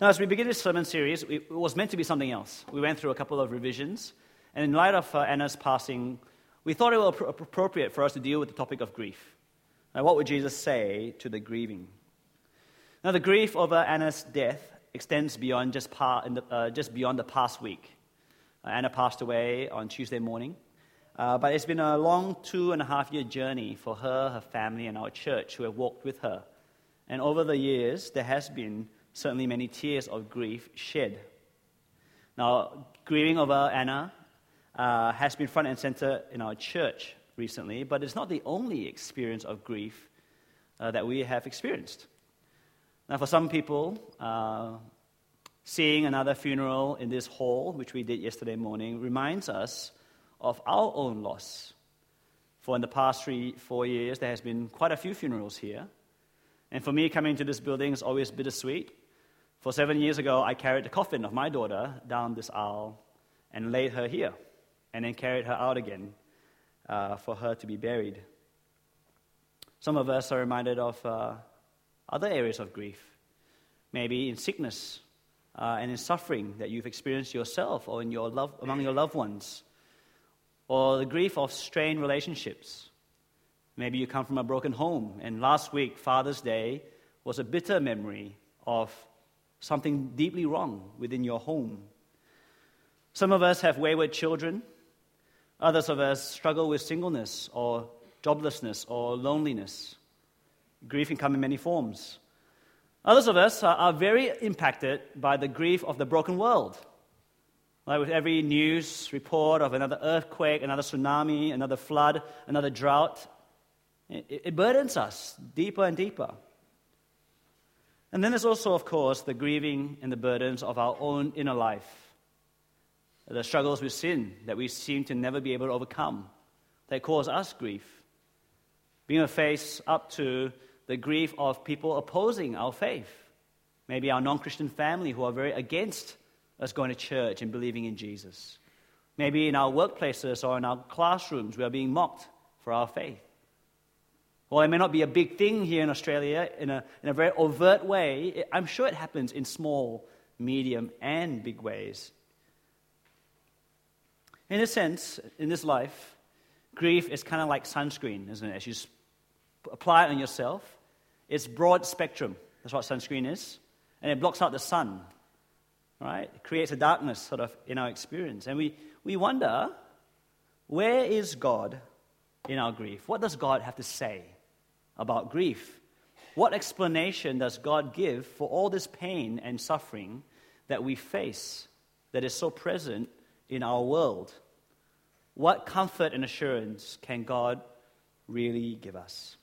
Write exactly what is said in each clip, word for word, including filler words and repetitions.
Now, as we begin this sermon series, it was meant to be something else. We went through a couple of revisions, and in light of uh, Anna's passing, we thought it was appropriate for us to deal with the topic of grief. Now, what would Jesus say to the grieving? Now, the grief over Anna's death extends beyond just, par, in the, uh, just beyond the past week. Uh, Anna passed away on Tuesday morning, uh, but it's been a long two and a half year journey for her, her family, and our church who have walked with her. And over the years, there has been certainly many tears of grief shed. Now, grieving over Anna uh, has been front and center in our church recently, but it's not the only experience of grief uh, that we have experienced. Now, for some people, uh, seeing another funeral in this hall, which we did yesterday morning, reminds us of our own loss. For in the past three, four years, there has been quite a few funerals here. And for me, coming to this building is always bittersweet. For seven years ago, I carried the coffin of my daughter down this aisle and laid her here, and then carried her out again uh, for her to be buried. Some of us are reminded of uh, other areas of grief, maybe in sickness uh, and in suffering that you've experienced yourself or in your love, among your loved ones, or the grief of strained relationships. Maybe you come from a broken home, and last week, Father's Day, was a bitter memory of something deeply wrong within your home. Some of us have wayward children. Others of us struggle with singleness or joblessness or loneliness. Grief can come in many forms. Others of us are, are very impacted by the grief of the broken world. Like with every news report of another earthquake, another tsunami, another flood, another drought, it, it burdens us deeper and deeper. And then there's also, of course, the grieving and the burdens of our own inner life. The struggles with sin that we seem to never be able to overcome, that cause us grief. Being a face up to the grief of people opposing our faith. Maybe our non-Christian family who are very against us going to church and believing in Jesus. Maybe in our workplaces or in our classrooms we are being mocked for our faith. Well, it may not be a big thing here in Australia in a, in a very overt way. I'm sure it happens in small, medium, and big ways. In a sense, in this life, grief is kind of like sunscreen, isn't it? As you apply it on yourself, it's broad spectrum. That's what sunscreen is. And it blocks out the sun, right? It creates a darkness sort of in our experience. And we, we wonder, where is God in our grief? What does God have to say about grief? What explanation does God give for all this pain and suffering that we face that is so present in our world? What comfort and assurance can God really give us?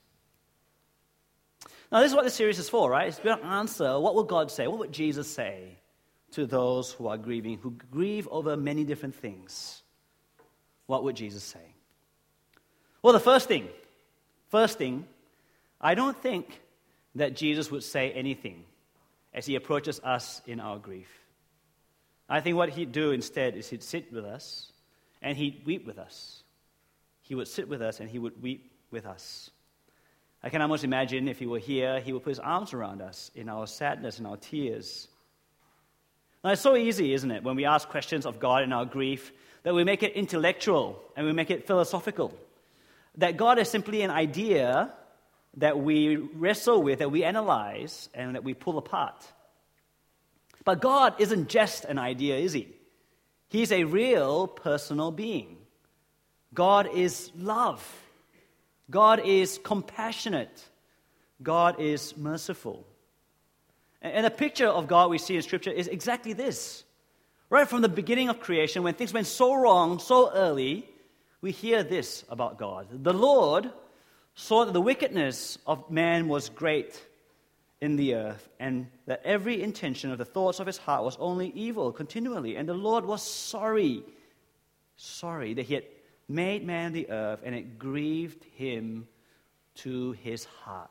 Now, this is what this series is for, right? It's to answer, what will God say? What would Jesus say to those who are grieving, who grieve over many different things? What would Jesus say? Well, the first thing, first thing, I don't think that Jesus would say anything as he approaches us in our grief. I think what he'd do instead is he'd sit with us and he'd weep with us. He would sit with us and he would weep with us. I can almost imagine if he were here, he would put his arms around us in our sadness and our tears. Now, it's so easy, isn't it, when we ask questions of God in our grief, that we make it intellectual and we make it philosophical. That God is simply an idea that we wrestle with, that we analyze, and that we pull apart. But God isn't just an idea, is he? He's a real personal being. God is love. God is compassionate. God is merciful. And the picture of God we see in Scripture is exactly this. Right from the beginning of creation, when things went so wrong so early, we hear this about God. The Lord saw that the wickedness of man was great in the earth, and that every intention of the thoughts of his heart was only evil continually. And the Lord was sorry, sorry that he had made man the earth, and it grieved him to his heart.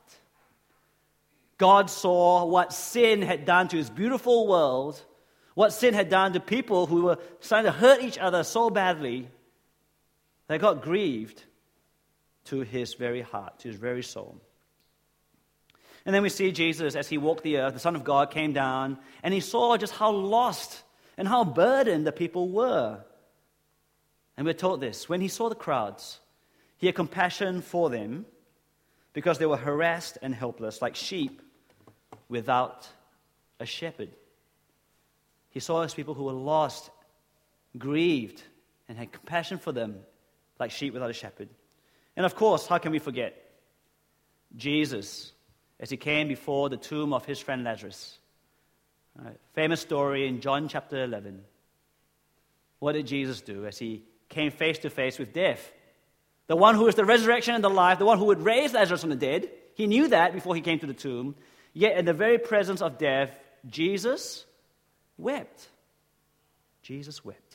God saw what sin had done to his beautiful world, what sin had done to people who were starting to hurt each other so badly, that God grieved to his very heart, to his very soul. And then we see Jesus as he walked the earth, the Son of God came down, and he saw just how lost and how burdened the people were. And we're told this, when he saw the crowds, he had compassion for them because they were harassed and helpless like sheep without a shepherd. He saw his people who were lost, grieved, and had compassion for them like sheep without a shepherd. And of course, how can we forget Jesus as he came before the tomb of his friend Lazarus? Right. Famous story in John chapter eleven. What did Jesus do as he came face to face with death? The one who is the resurrection and the life, the one who would raise Lazarus from the dead. He knew that before he came to the tomb. Yet in the very presence of death, Jesus wept. Jesus wept.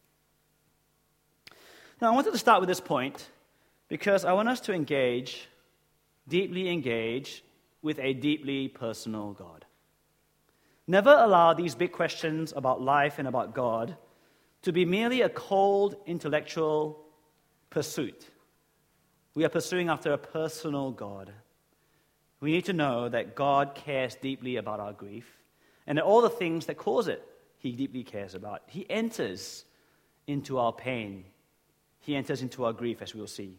Now, I wanted to start with this point because I want us to engage, deeply engage, with a deeply personal God. Never allow these big questions about life and about God to be merely a cold intellectual pursuit. We are pursuing after a personal God. We need to know that God cares deeply about our grief and that all the things that cause it, he deeply cares about. He enters into our pain. He enters into our grief, as we'll see.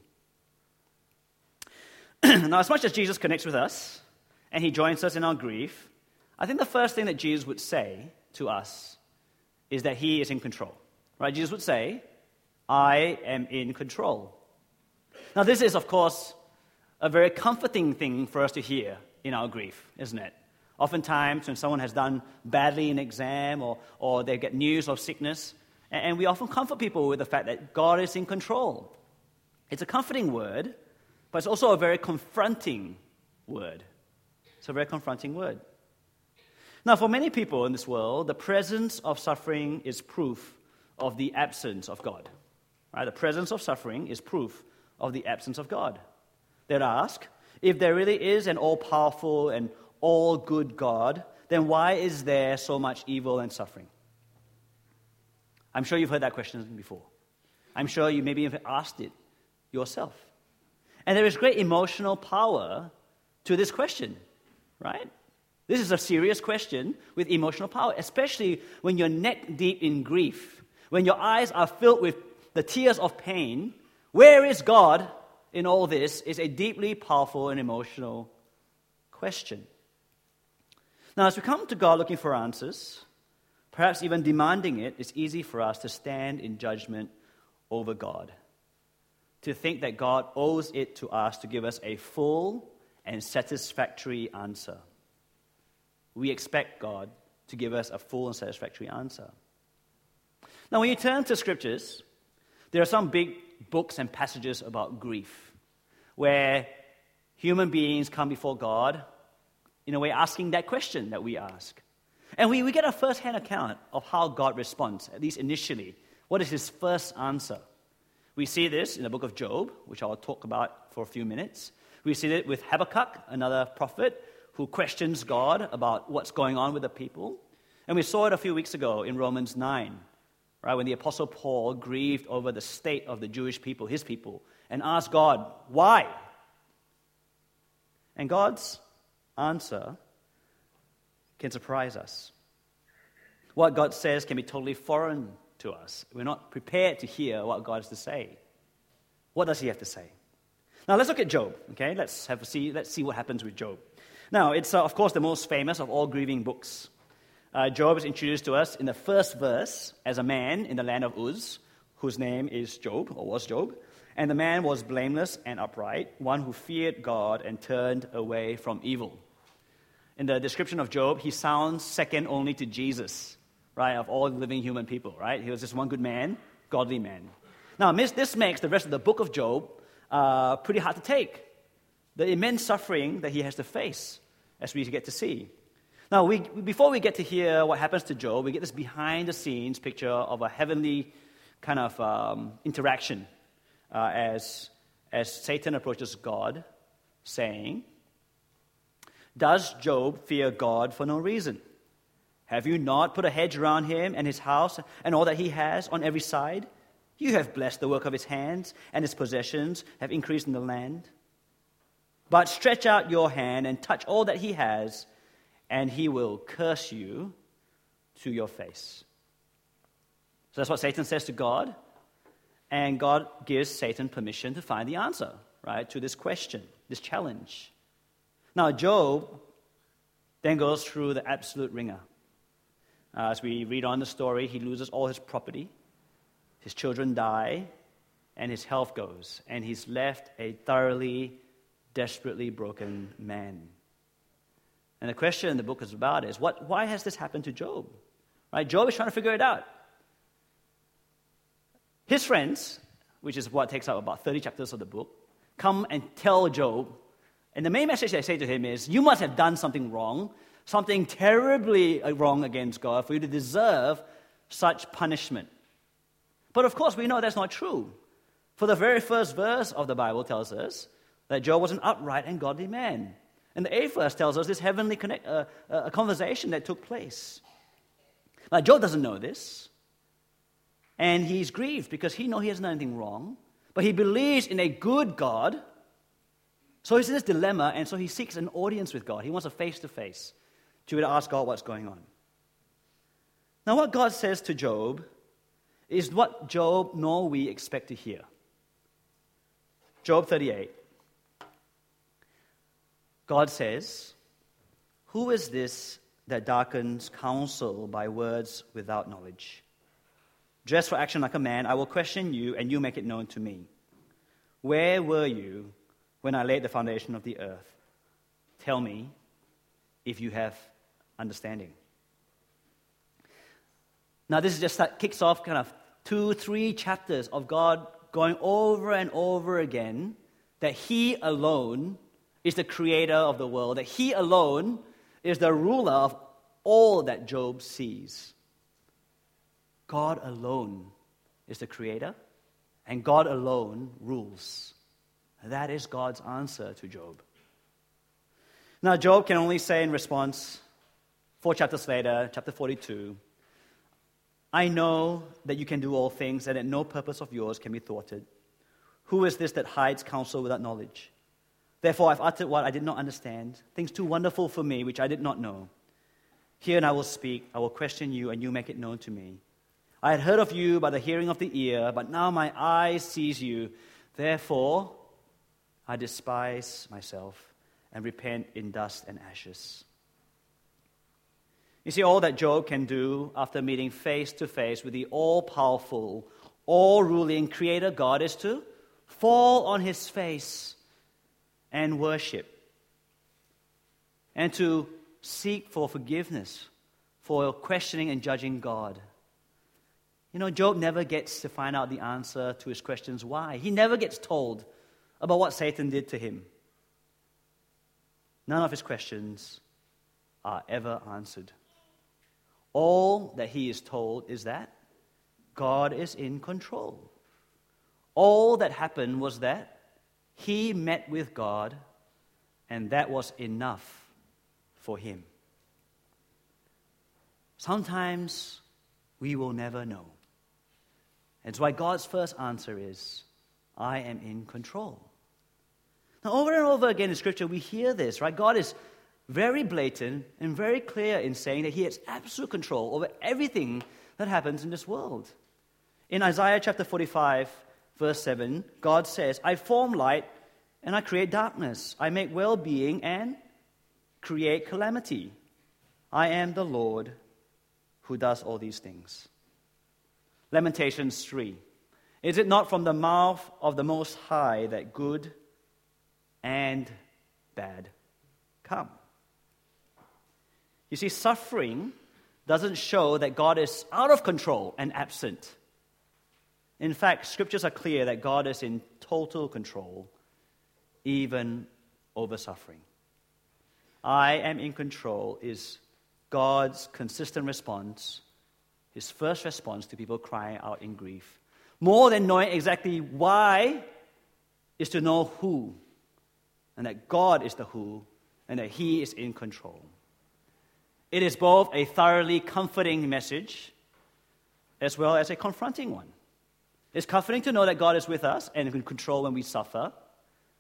Now, as much as Jesus connects with us and he joins us in our grief, I think the first thing that Jesus would say to us is that he is in control. Right? Jesus would say, I am in control. Now, this is, of course, a very comforting thing for us to hear in our grief, isn't it? Oftentimes, when someone has done badly in an exam or, or they get news of sickness, and, and we often comfort people with the fact that God is in control. It's a comforting word, but it's also a very confronting word. It's a very confronting word. Now, for many people in this world, the presence of suffering is proof of the absence of God. Right? The presence of suffering is proof of the absence of God. They'd ask, if there really is an all-powerful and all-good God, then why is there so much evil and suffering? I'm sure you've heard that question before. I'm sure you maybe have asked it yourself. And there is great emotional power to this question, right? This is a serious question with emotional power, especially when you're neck deep in grief, when your eyes are filled with the tears of pain. Where is God in all this is a deeply powerful and emotional question. Now, as we come to God looking for answers, perhaps even demanding it, it's easy for us to stand in judgment over God, to think that God owes it to us to give us a full and satisfactory answer. We expect God to give us a full and satisfactory answer. Now, when you turn to scriptures, there are some big books and passages about grief, where human beings come before God, in a way asking that question that we ask. And we, we get a first-hand account of how God responds, at least initially. What is his first answer? We see this in the book of Job, which I'll talk about for a few minutes. We see it with Habakkuk, another prophet, who questions God about what's going on with the people. And we saw it a few weeks ago in Romans nine, right, when the Apostle Paul grieved over the state of the Jewish people, his people, and asked God, why? And God's answer can surprise us. What God says can be totally foreign to us. We're not prepared to hear what God has to say. What does he have to say? Now let's look at Job, okay? Let's have a see, let's see what happens with Job. Now, it's, uh, of course, the most famous of all grieving books. Uh, Job is introduced to us in the first verse as a man in the land of Uz, whose name is Job, or was Job. And the man was blameless and upright, one who feared God and turned away from evil. In the description of Job, he sounds second only to Jesus, right, of all living human people, right? He was just one good man, godly man. Now, this makes the rest of the book of Job uh, pretty hard to take. The immense suffering that he has to face, as we get to see. Now, we, before we get to hear what happens to Job, we get this behind-the-scenes picture of a heavenly kind of um, interaction uh, as, as Satan approaches God, saying, does Job fear God for no reason? Have you not put a hedge around him and his house and all that he has on every side? You have blessed the work of his hands, and his possessions have increased in the land. but stretch out your hand and touch all that he has, and he will curse you to your face. So that's what Satan says to God, and God gives Satan permission to find the answer, right, to this question, this challenge. Now, Job then goes through the absolute ringer. Uh, as we read on the story, he loses all his property, his children die, and his health goes, and he's left a thoroughly, desperately broken man. And the question the book is about is, what? why has this happened to Job? Right? Job is trying to figure it out. His friends, which is what takes up about thirty chapters of the book, come and tell Job, and the main message they say to him is, you must have done something wrong, something terribly wrong against God for you to deserve such punishment. But of course, we know that's not true. For the very first verse of the Bible tells us that Job was an upright and godly man. And the eighth verse tells us this heavenly connect, uh, uh, a conversation that took place. Now, Job doesn't know this. And he's grieved because he knows he hasn't done anything wrong. But he believes in a good God. So he's in this dilemma, and so he seeks an audience with God. He wants a face-to-face to ask God what's going on. Now, what God says to Job is what Job nor we expect to hear. Job thirty-eight. God says, "Who is this that darkens counsel by words without knowledge? Dressed for action like a man, I will question you, and you make it known to me. Where were you when I laid the foundation of the earth? Tell me if you have understanding." Now, this is just that kicks off kind of two, three chapters of God going over and over again that He alone is the creator of the world, that He alone is the ruler of all that Job sees. God alone is the creator, and God alone rules. That is God's answer to Job. Now, Job can only say in response, four chapters later, chapter forty-two, "I know that you can do all things, and that no purpose of yours can be thwarted. Who is this that hides counsel without knowledge? Therefore I've uttered what I did not understand, things too wonderful for me which I did not know. Hear and I will speak, I will question you, and you make it known to me. I had heard of you by the hearing of the ear, but now my eye sees you. Therefore I despise myself and repent in dust and ashes." You see, all that Job can do after meeting face to face with the all-powerful, all-ruling Creator God is to fall on his face and worship, and to seek for forgiveness for questioning and judging God. You know, Job never gets to find out the answer to his questions why. He never gets told about what Satan did to him. None of his questions are ever answered. All that he is told is that God is in control. All that happened was that he met with God, and that was enough for him. Sometimes we will never know. That's why God's first answer is, "I am in control." Now, over and over again in Scripture, we hear this, right? God is very blatant and very clear in saying that He has absolute control over everything that happens in this world. In Isaiah chapter forty-five, verse seven, God says, "I form light and I create darkness. I make well-being and create calamity. I am the Lord who does all these things." Lamentations three. "Is it not from the mouth of the Most High that good and bad come?" You see, suffering doesn't show that God is out of control and absent. In fact, scriptures are clear that God is in total control, even over suffering. "I am in control" is God's consistent response, his first response to people crying out in grief. More than knowing exactly why is to know who, and that God is the who, and that He is in control. It is both a thoroughly comforting message as well as a confronting one. It's comforting to know that God is with us and in control when we suffer.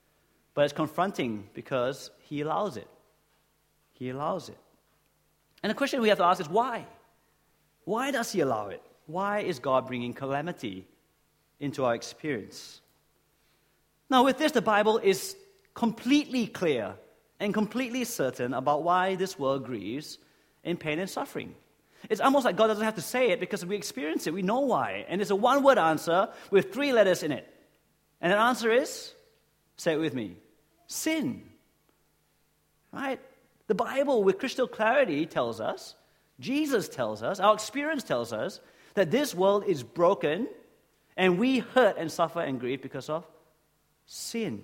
But it's confronting because he allows it. He allows it. And the question we have to ask is why? Why does he allow it? Why is God bringing calamity into our experience? Now, with this, the Bible is completely clear and completely certain about why this world grieves in pain and suffering. It's almost like God doesn't have to say it because we experience it. We know why. And it's a one-word answer with three letters in it. And the answer is, say it with me, sin. Right? The Bible, with crystal clarity, tells us, Jesus tells us, our experience tells us, that this world is broken and we hurt and suffer and grieve because of sin.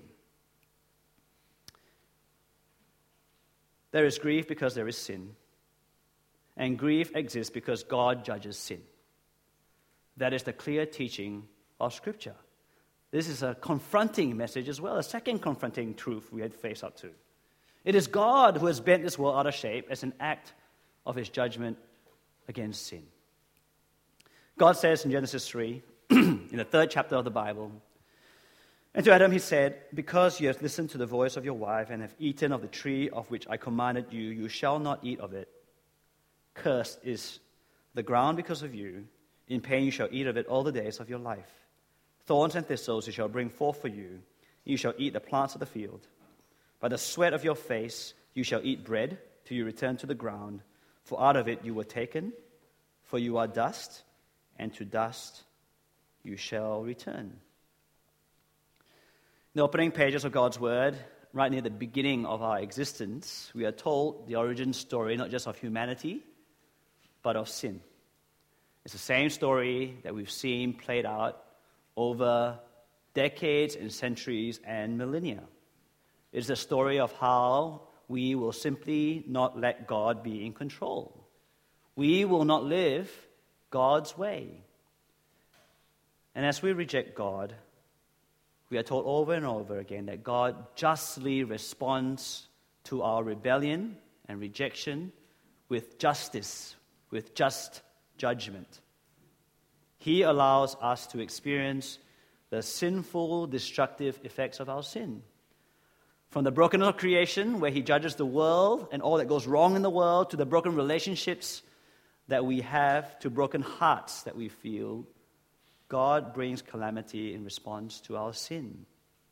There is grief because there is sin. And grief exists because God judges sin. That is the clear teaching of Scripture. This is a confronting message as well, a second confronting truth we had to face up to. It is God who has bent this world out of shape as an act of his judgment against sin. God says in Genesis three, in the third chapter of the Bible, and to Adam he said, because you have listened to the voice of your wife and have eaten of the tree of which I commanded you, you shall not eat of it. Cursed is the ground because of you. In pain you shall eat of it all the days of your life. Thorns and thistles it shall bring forth for you. You shall eat the plants of the field. By the sweat of your face you shall eat bread till you return to the ground. For out of it you were taken, for you are dust, and to dust you shall return. In the opening pages of God's Word, right near the beginning of our existence, we are told the origin story not just of humanity, but of sin. It's the same story that we've seen played out over decades and centuries and millennia. It's the story of how we will simply not let God be in control. We will not live God's way. And as we reject God, we are told over and over again that God justly responds to our rebellion and rejection with justice, with just judgment. He allows us to experience the sinful, destructive effects of our sin. From the brokenness of creation, where he judges the world and all that goes wrong in the world, to the broken relationships that we have, to broken hearts that we feel, God brings calamity in response to our sin.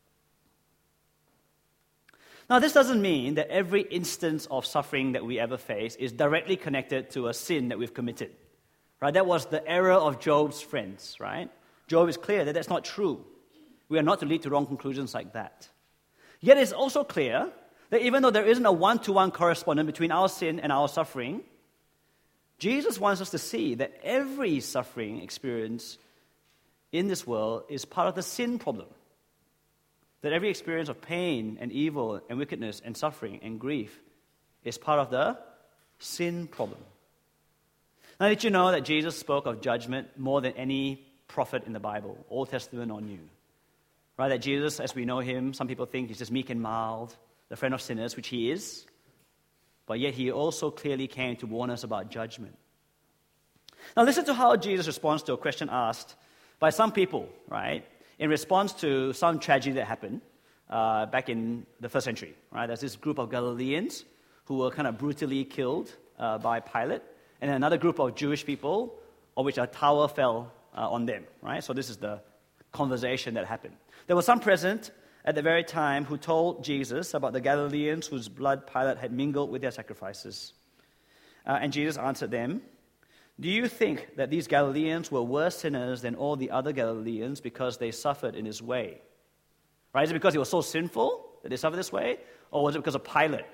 Now, this doesn't mean that every instance of suffering that we ever face is directly connected to a sin that we've committed. Right? That was the error of Job's friends, right? Job is clear that that's not true. We are not to lead to wrong conclusions like that. Yet it's also clear that even though there isn't a one-to-one correspondence between our sin and our suffering, Jesus wants us to see that every suffering experience in this world is part of the sin problem. That every experience of pain and evil and wickedness and suffering and grief is part of the sin problem. Now, did you know that Jesus spoke of judgment more than any prophet in the Bible, Old Testament or New? Right? That Jesus, as we know him, some people think he's just meek and mild, the friend of sinners, which he is. But yet he also clearly came to warn us about judgment. Now, listen to how Jesus responds to a question asked by some people, right? In response to some tragedy that happened uh, back in the first century, right? There's this group of Galileans who were kind of brutally killed uh, by Pilate, and then another group of Jewish people, of which a tower fell uh, on them, right? So this is the conversation that happened. There were some present at the very time who told Jesus about the Galileans whose blood Pilate had mingled with their sacrifices. Uh, and Jesus answered them, "Do you think that these Galileans were worse sinners than all the other Galileans because they suffered in this way?" Right? Is it because they were so sinful that they suffered this way? Or was it because of Pilate?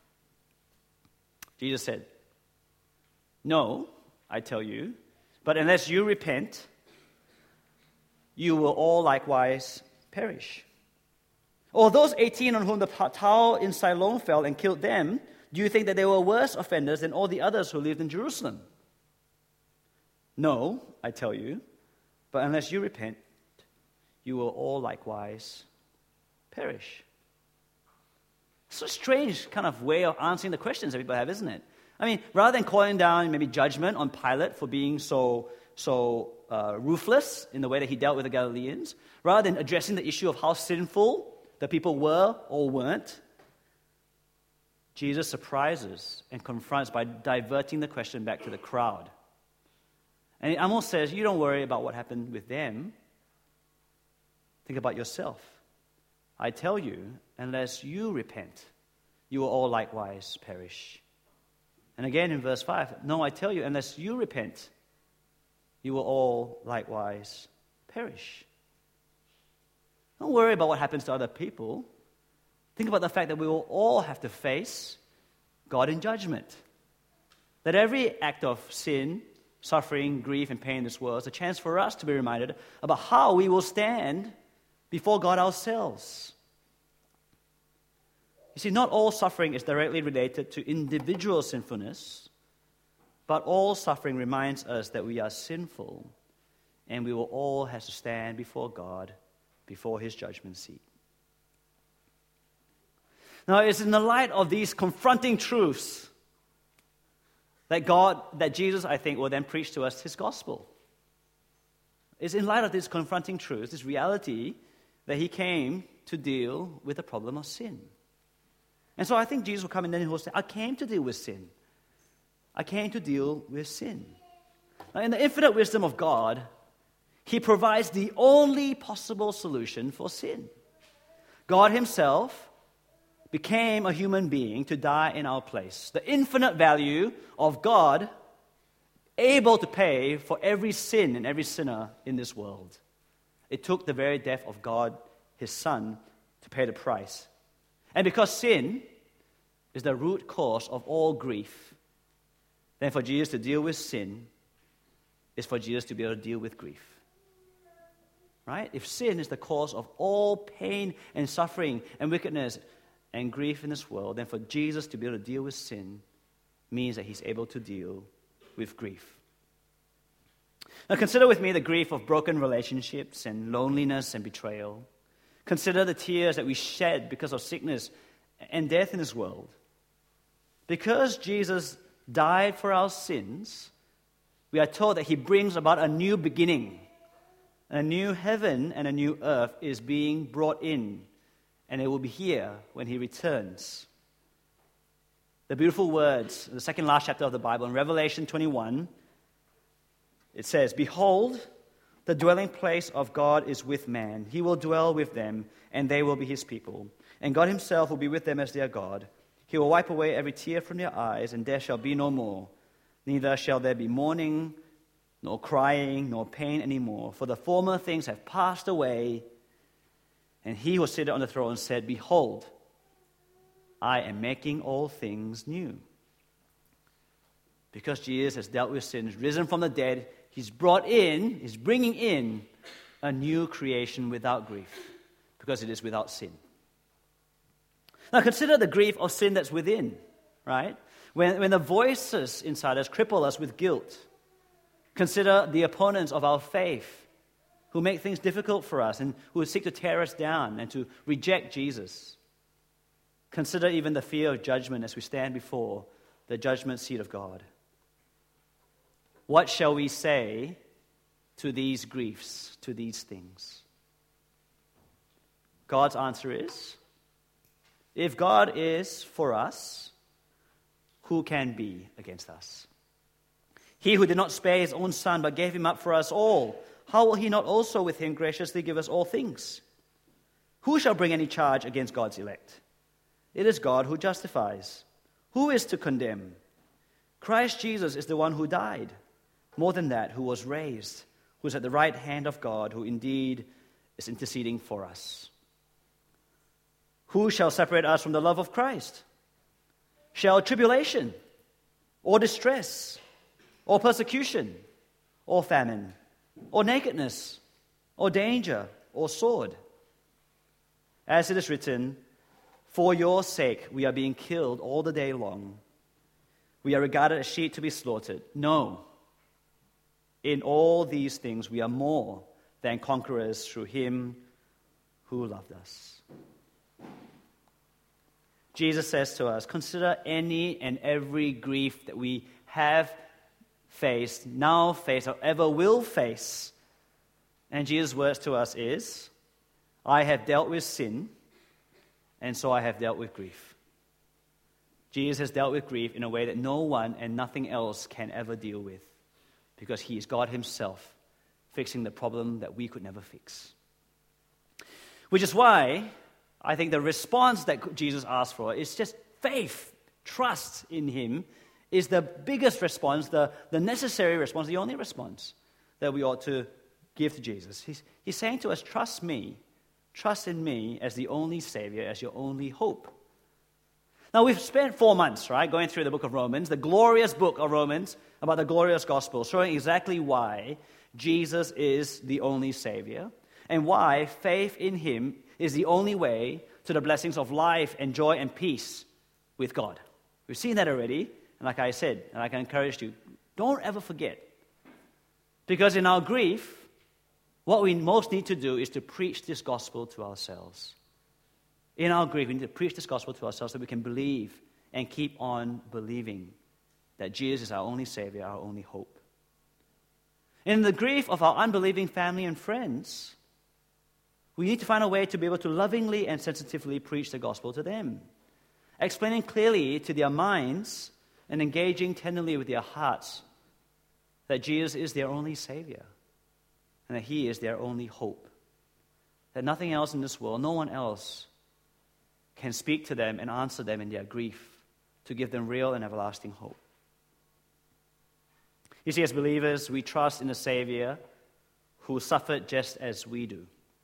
Jesus said, "No, I tell you, but unless you repent, you will all likewise perish. Or those eighteen on whom the tower in Siloam fell and killed them, do you think that they were worse offenders than all the others who lived in Jerusalem? No, I tell you, but unless you repent, you will all likewise perish." It's a strange kind of way of answering the questions that people have, isn't it? I mean, rather than calling down maybe judgment on Pilate for being so so uh, ruthless in the way that he dealt with the Galileans, rather than addressing the issue of how sinful the people were or weren't, Jesus surprises and confronts by diverting the question back to the crowd. And he almost says, you don't worry about what happened with them. Think about yourself. I tell you, unless you repent, you will all likewise perish. And again in verse five, no, I tell you, unless you repent, you will all likewise perish. Don't worry about what happens to other people. Think about the fact that we will all have to face God in judgment. That every act of sin, suffering, grief, and pain in this world is a chance for us to be reminded about how we will stand before God ourselves. You see, not all suffering is directly related to individual sinfulness, but all suffering reminds us that we are sinful and we will all have to stand before God, before His judgment seat. Now, it's in the light of these confronting truths that God, that Jesus, I think, will then preach to us His gospel. It's in light of this confronting truth, this reality, that He came to deal with the problem of sin. And so I think Jesus will come and then He will say, I came to deal with sin. I came to deal with sin. Now, in the infinite wisdom of God, He provides the only possible solution for sin. God Himself became a human being to die in our place. The infinite value of God able to pay for every sin and every sinner in this world. It took the very death of God, His Son, to pay the price. And because sin is the root cause of all grief, then for Jesus to deal with sin is for Jesus to be able to deal with grief. Right? If sin is the cause of all pain and suffering and wickedness and grief in this world, then for Jesus to be able to deal with sin means that He's able to deal with grief. Now consider with me the grief of broken relationships and loneliness and betrayal. Consider the tears that we shed because of sickness and death in this world. Because Jesus died for our sins, we are told that He brings about a new beginning. A new heaven and a new earth is being brought in, and it will be here when He returns. The beautiful words, the second last chapter of the Bible, in Revelation twenty-one, it says, Behold, the dwelling place of God is with man. He will dwell with them, and they will be His people. And God Himself will be with them as their God. He will wipe away every tear from their eyes, and there shall be no more. Neither shall there be mourning, nor crying, nor pain anymore, for the former things have passed away. And He who was seated on the throne said, Behold, I am making all things new. Because Jesus has dealt with sin, risen from the dead, He's brought in, He's bringing in a new creation without grief, because it is without sin. Now consider the grief of sin that's within, right? When, when the voices inside us cripple us with guilt. Consider the opponents of our faith who make things difficult for us and who seek to tear us down and to reject Jesus. Consider even the fear of judgment as we stand before the judgment seat of God. What shall we say to these griefs, to these things? God's answer is, if God is for us, who can be against us? He who did not spare His own Son, but gave Him up for us all, how will He not also with Him graciously give us all things? Who shall bring any charge against God's elect? It is God who justifies. Who is to condemn? Christ Jesus is the one who died. More than that, who was raised, who is at the right hand of God, who indeed is interceding for us. Who shall separate us from the love of Christ? Shall tribulation, or distress, or persecution, or famine, or nakedness, or danger, or sword? As it is written, For your sake we are being killed all the day long. We are regarded as sheep to be slaughtered. No, in all these things we are more than conquerors through Him who loved us. Jesus says to us, consider any and every grief that we have faced, now face, or ever will face. And Jesus' words to us is, I have dealt with sin, and so I have dealt with grief. Jesus has dealt with grief in a way that no one and nothing else can ever deal with, because he is God himself, fixing the problem that we could never fix. Which is why I think the response that Jesus asked for is just faith, trust in him, is the biggest response, the, the necessary response, the only response that we ought to give to Jesus. He's, he's saying to us, trust me, trust in me as the only Savior, as your only hope. Now, we've spent four months, right, going through the book of Romans, the glorious book of Romans, about the glorious gospel, showing exactly why Jesus is the only Savior and why faith in him is the only way to the blessings of life and joy and peace with God. We've seen that already, and like I said, and like I encouraged you, don't ever forget. Because in our grief, what we most need to do is to preach this gospel to ourselves. In our grief, we need to preach this gospel to ourselves so we can believe and keep on believing that Jesus is our only Savior, our only hope. In the grief of our unbelieving family and friends, we need to find a way to be able to lovingly and sensitively preach the gospel to them, explaining clearly to their minds and engaging tenderly with their hearts that Jesus is their only Savior and that he is their only hope. That nothing else in this world, no one else, can speak to them and answer them in their grief to give them real and everlasting hope. You see, as believers, we trust in a Savior who suffered just as we do.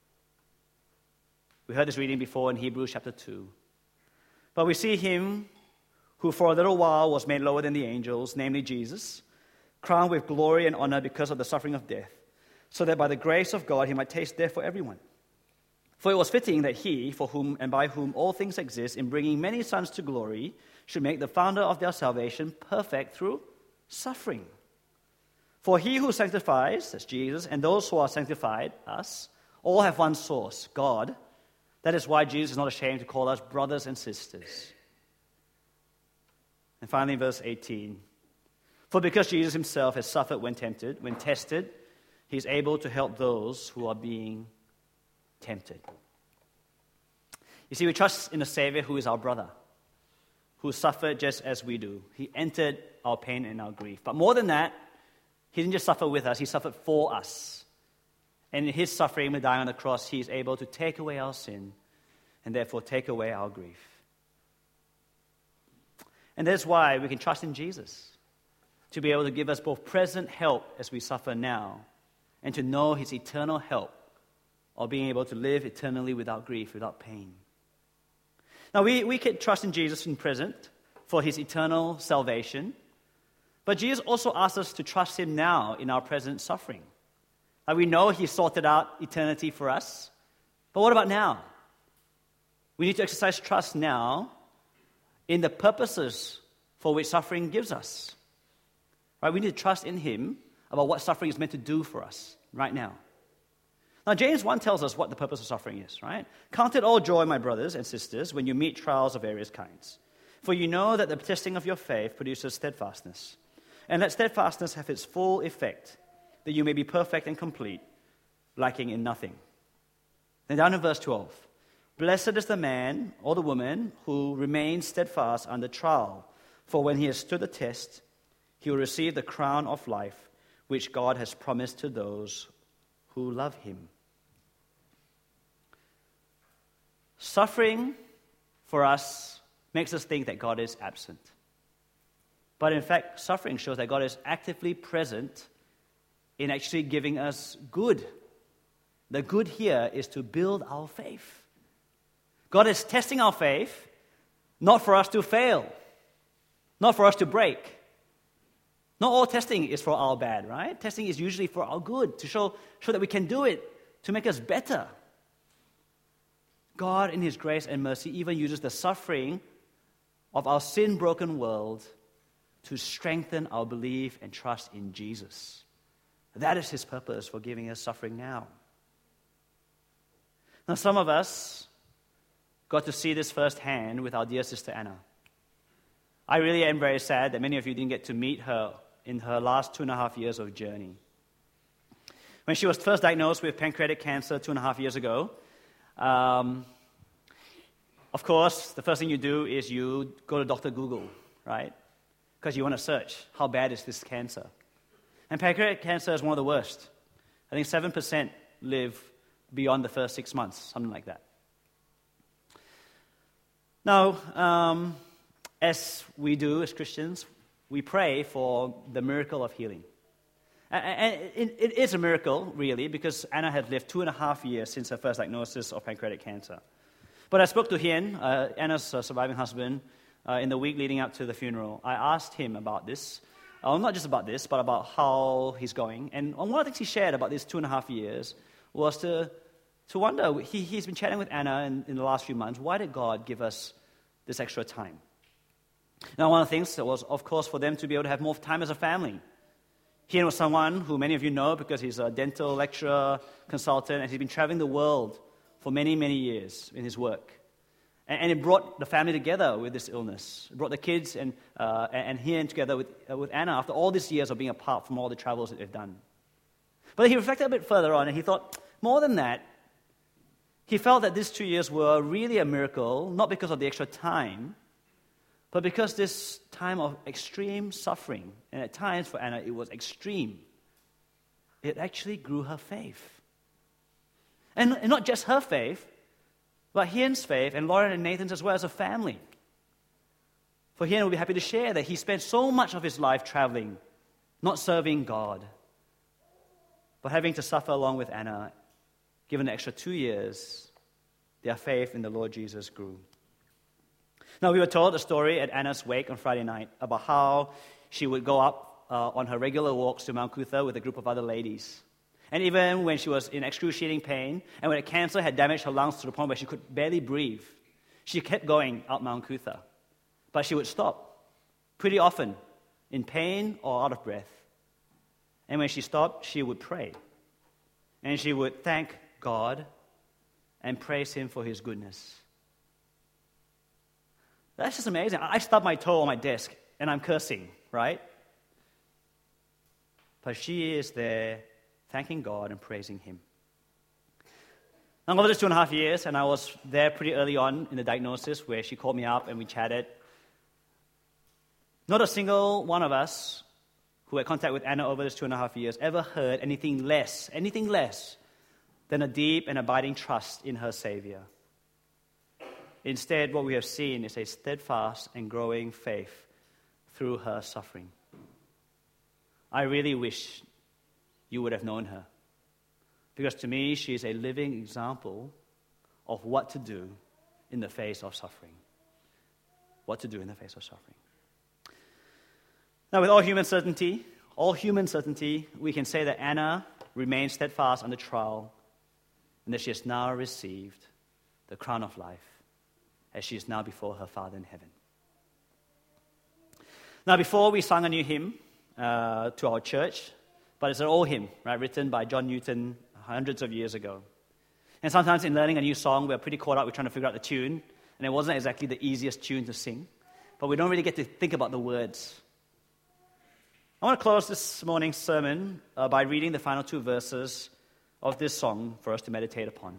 We heard this reading before in Hebrews chapter two. But we see him who for a little while was made lower than the angels, namely Jesus, crowned with glory and honor because of the suffering of death, so that by the grace of God he might taste death for everyone. For it was fitting that he, for whom and by whom all things exist, in bringing many sons to glory, should make the founder of their salvation perfect through suffering. For he who sanctifies, that's Jesus, and those who are sanctified, us, all have one source, God. That is why Jesus is not ashamed to call us brothers and sisters. And finally, verse eighteen. For because Jesus himself has suffered when tempted, when tested, he is able to help those who are being tempted. You see, we trust in a Savior who is our brother, who suffered just as we do. He entered our pain and our grief. But more than that, he didn't just suffer with us, he suffered for us. And in his suffering, by dying on the cross, he is able to take away our sin and therefore take away our grief. And that's why we can trust in Jesus to be able to give us both present help as we suffer now and to know his eternal help of being able to live eternally without grief, without pain. Now, we, we can trust in Jesus in present for his eternal salvation, but Jesus also asks us to trust him now in our present suffering. Now, we know he sorted out eternity for us, but what about now? We need to exercise trust now in the purposes for which suffering gives us. Right? We need to trust in him about what suffering is meant to do for us right now. Now, James one tells us what the purpose of suffering is, right? Count it all joy, my brothers and sisters, when you meet trials of various kinds. For you know that the testing of your faith produces steadfastness. And let steadfastness have its full effect, that you may be perfect and complete, lacking in nothing. Then down in verse twelve. Blessed is the man or the woman who remains steadfast under trial, for when he has stood the test, he will receive the crown of life, which God has promised to those who love him. Suffering for us makes us think that God is absent. But in fact, suffering shows that God is actively present in actually giving us good. The good here is to build our faith. God is testing our faith, not for us to fail, not for us to break. Not all testing is for our bad, right? Testing is usually for our good, to show, show that we can do it, to make us better. God, in his grace and mercy, even uses the suffering of our sin-broken world to strengthen our belief and trust in Jesus. That is his purpose for giving us suffering now. Now, some of us got to see this firsthand with our dear sister Anna. I really am very sad that many of you didn't get to meet her in her last two and a half years of journey. When she was first diagnosed with pancreatic cancer two and a half years ago, um, Of course, the first thing you do is you go to Doctor Google, right? Because you want to search, how bad is this cancer? And pancreatic cancer is one of the worst. I think seven percent live beyond the first six months, something like that. Now, um, as we do as Christians, we pray for the miracle of healing. And it is a miracle, really, because Anna had lived two and a half years since her first diagnosis of pancreatic cancer. But I spoke to Hien, uh, Anna's uh, surviving husband, uh, in the week leading up to the funeral. I asked him about this, uh, not just about this, but about how he's going. And one of the things he shared about these two and a half years was to, to wonder, he, he's been chatting with Anna in, in the last few months, why did God give us this extra time? Now, one of the things was, of course, for them to be able to have more time as a family. Hien was someone who many of you know because he's a dental lecturer, consultant, and he's been traveling the world for many, many years in his work. And, and it brought the family together with this illness. It brought the kids and, uh, and Hien together with, uh, with Anna after all these years of being apart from all the travels that they've done. But he reflected a bit further on, and he thought, more than that, he felt that these two years were really a miracle, not because of the extra time, but because this time of extreme suffering, and at times for Anna it was extreme, it actually grew her faith. And, and not just her faith, but Hien's faith, and Lauren and Nathan's as well as a family. For Hien will be happy to share that he spent so much of his life traveling, not serving God, but having to suffer along with Anna. Given the extra two years, their faith in the Lord Jesus grew. Now, we were told a story at Anna's wake on Friday night about how she would go up uh, on her regular walks to Mount Cootha with a group of other ladies. And even when she was in excruciating pain, and when a cancer had damaged her lungs to the point where she could barely breathe, she kept going up Mount Cootha. But she would stop pretty often, in pain or out of breath. And when she stopped, she would pray. And she would thank God and praise Him for His goodness. That's just amazing. I stubbed my toe on my desk, and I'm cursing, right? But she is there thanking God and praising Him. Now, over this two and a half years, and I was there pretty early on in the diagnosis where she called me up and we chatted. Not a single one of us who had contact with Anna over this two and a half years ever heard anything less, anything less than a deep and abiding trust in her Savior. Instead, what we have seen is a steadfast and growing faith through her suffering. I really wish you would have known her, because to me, she is a living example of what to do in the face of suffering. What to do in the face of suffering. Now, with all human certainty, all human certainty, we can say that Anna remained steadfast under trial, and that she has now received the crown of life, as she is now before her Father in heaven. Now, before we sang a new hymn uh, to our church, but it's an old hymn, right, written by John Newton hundreds of years ago. And sometimes in learning a new song, we're pretty caught up with trying to figure out the tune, and it wasn't exactly the easiest tune to sing, but we don't really get to think about the words. I want to close this morning's sermon uh, by reading the final two verses of this song for us to meditate upon.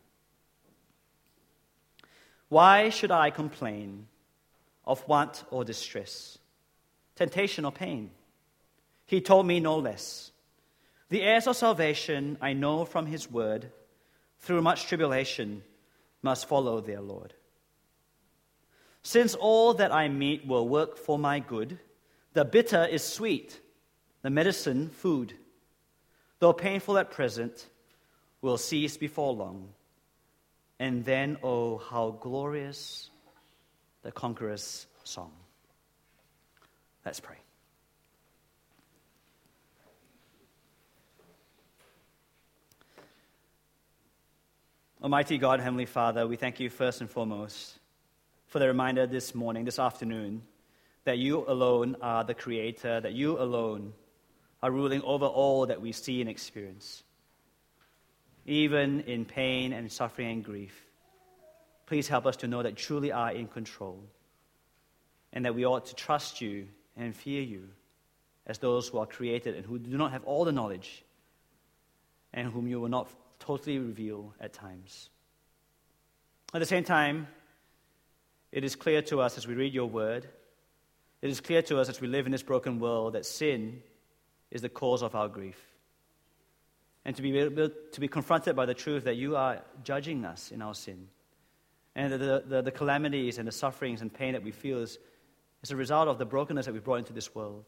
Why should I complain of want or distress, temptation or pain? He told me no less. The heirs of salvation, I know from His word, through much tribulation must follow their Lord. Since all that I meet will work for my good, the bitter is sweet, the medicine food. Though painful at present, will cease before long. And then, oh, how glorious the conqueror's song. Let's pray. Almighty God, Heavenly Father, we thank you first and foremost for the reminder this morning, this afternoon, that you alone are the Creator, that you alone are ruling over all that we see and experience. Even in pain and suffering and grief, please help us to know that you truly are in control, and that we ought to trust you and fear you as those who are created and who do not have all the knowledge, and whom you will not totally reveal at times. At the same time, It is clear to us as we read your word, it is clear to us as we live in this broken world that sin is the cause of our grief. And to be able to be confronted by the truth that you are judging us in our sin. And the, the, the calamities and the sufferings and pain that we feel is, is a result of the brokenness that we brought into this world.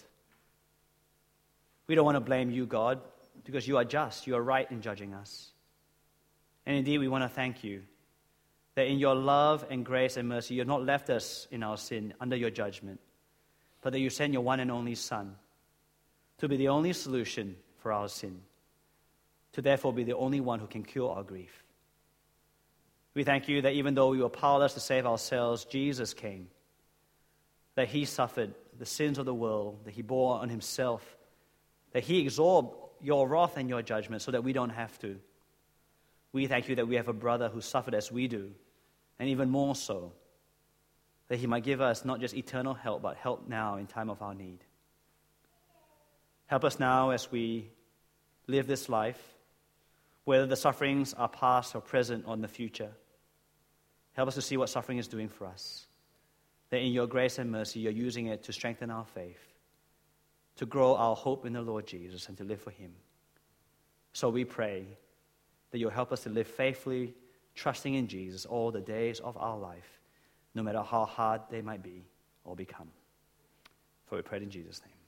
We don't want to blame you, God, because you are just. You are right in judging us. And indeed, we want to thank you that in your love and grace and mercy, you have not left us in our sin under your judgment, but that you sent your one and only Son to be the only solution for our sin, to therefore be the only one who can cure our grief. We thank you that even though we were powerless to save ourselves, Jesus came, that he suffered the sins of the world, that he bore on himself, that he absorbed your wrath and your judgment so that we don't have to. We thank you that we have a brother who suffered as we do, and even more so, that he might give us not just eternal help, but help now in time of our need. Help us now as we live this life, whether the sufferings are past or present or in the future. Help us to see what suffering is doing for us, that in your grace and mercy, you're using it to strengthen our faith, to grow our hope in the Lord Jesus, and to live for him. So we pray that you'll help us to live faithfully, trusting in Jesus all the days of our life, no matter how hard they might be or become. For we pray in Jesus' name.